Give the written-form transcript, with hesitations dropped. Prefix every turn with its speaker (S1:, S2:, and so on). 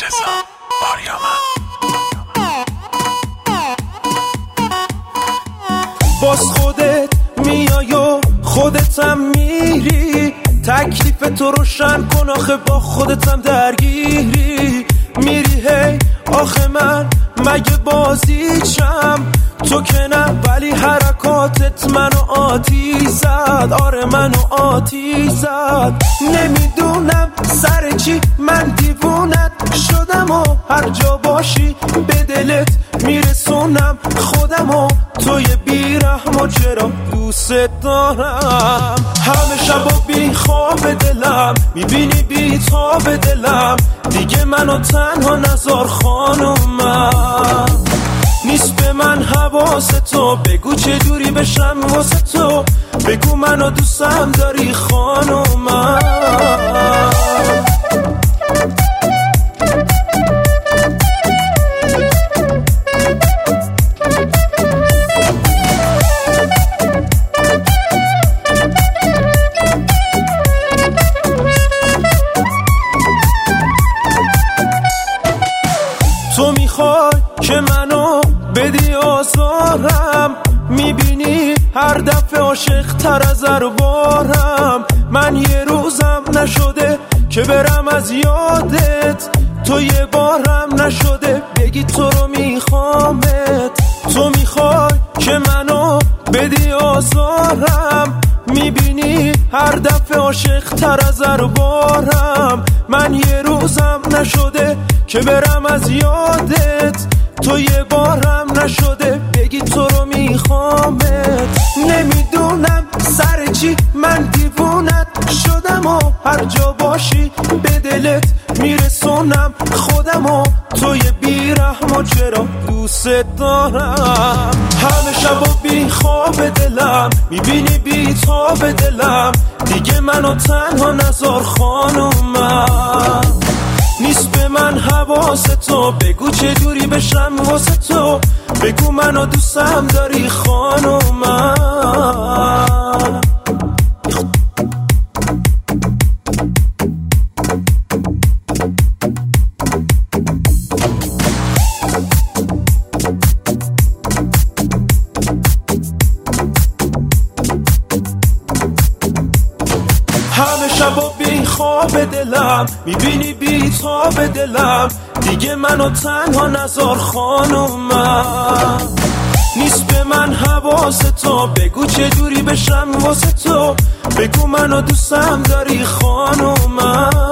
S1: علیرضا آریامن.
S2: باز خودت میای و خودتم میری، تکلیف تو روشن کن آخه با خودتم درگیری. میری هی آخه من مگه بازیچم؟ تو که نه ولی حرکاتت منو آتیش زد، آره منو آتیش زد. نمیدونم سر چی من دیوونت شدم و هر جا باشی به دلت میرسونم خودم و توی بیرحم و چرا دوست دارم. همه شبا بی خواب دلم میبینی بی تاب دلم، دیگه منو تنها نذار خانومم. نیست به من حواس تو، بگو چه جوری بشم واسه تو، بگو منو دوستم داری خانومم. تو میخوای که منو بدی آزارم، میبینی هر دفعه عاشق تر از اربارم. من یه روزم نشده که برم از یادت، تو یه بارم نشده بگی تو رو میخوامت. تو میخوای که منو بدی آزارم، میبینی هر دفعه عاشق تر از اربارم. من یه روزم نشده که برم از یادت، تو یه بارم نشده بگی تو رو میخوامت. نمیدونم سر چی من دیوونت شدم و هر جا باشی به دلت میرسونم خودم و توی بیرحم و چرا دوست دارم. همه شبا بی خواب دلم میبینی بی تاب دلم، دیگه منو تنها نذار خانومم. نیست به من حواس تو، بگو چه جوری بشم واسه تو، بگو منو دوستم داری خانومم. همه شبا بی خواب دلم میبینی بی تاب دلم، دیگه منو تنها نذار خانومم. نیست به من حواس تو، بگو چه جوری بشم واسه تو، بگو منو دوستم داری خانومم.